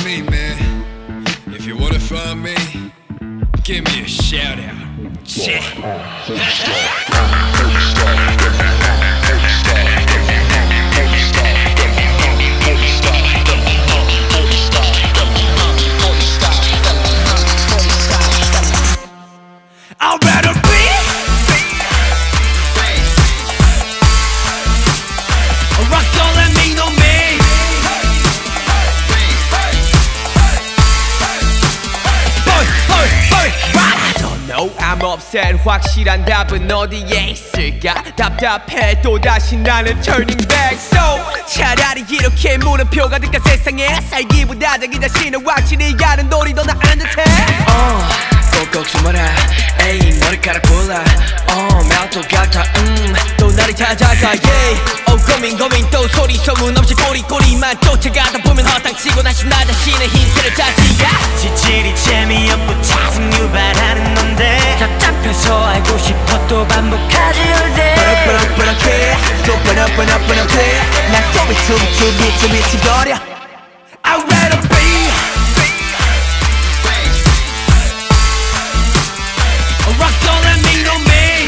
me, man. If you wanna find me, give me a shout out. Yeah. I'd rather be a rock, don't let me know me. I don't know, I'm upset. 확실한 답은 어디에 있을까? 답답해 또다시 나는 turning back. So 차라리 이렇게 물음표 가득한 세상에 살기보다 자기 자신을 확실히 아는 놀이 더 나은 듯해. 꼭꼭 숨어라 에이 머리카락 골라 멜도 같아 또 날이 찾아가 yeah 고민 또 소리 소문 없이 꼬리만 쫓아가다 보면 허탕치고 다시 나 자신의 힌트를 찾지 지질이 재미없고 짜증 유발하는 넌데 답답해서 알고 싶어 또 반복하지 all day 뻔뻔해 또 뻔뻔해 난 또 미치거려 I'd rather be rock, don't let me know me.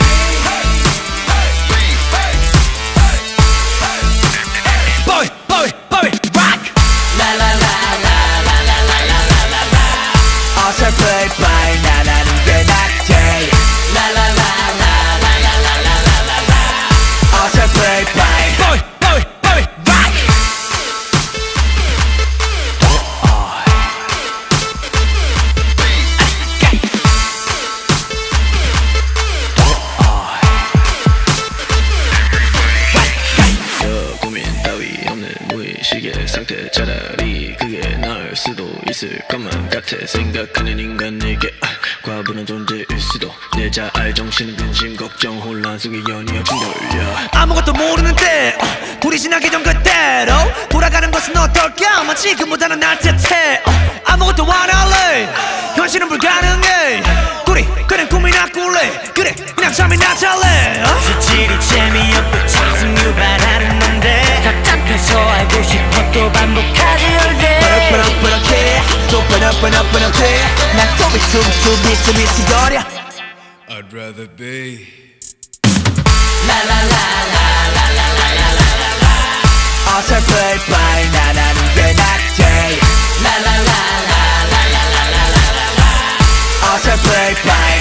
Boy, rock. La la la la la la la la la la la. 어설플 바에 나라는 게 낫지. La la la la la la la la la la. 어설플 바에 boy, rock. 무의식의 상태 차라리 그게 나을 수도 있을 것만 같아 생각하는 인간에게 과분한 존재일 수도 내 자아의 정신은 근심 걱정 혼란 속에 연이어 둥돌려 아무것도 모르는데 둘이 지나기 전 그대로 돌아가는 것은 어떨까 마치 지금보다는 날 듯해 아무것도 안 할래 현실은 불가능해 그냥 꿈이나 꿀래 그래 그냥 잠이나 잘래 지질이 재미없고 짜증 유발하는 넌데 답답해서 알고 싶어 또 반복하지 all day 뻔뻔해 또 뻔뻔해 난 또 미치거려 I'd rather be La la la la la la la la la la. 어설플 바에 나라는 게 낫지 La la la la la la la la la la. 어설플 바에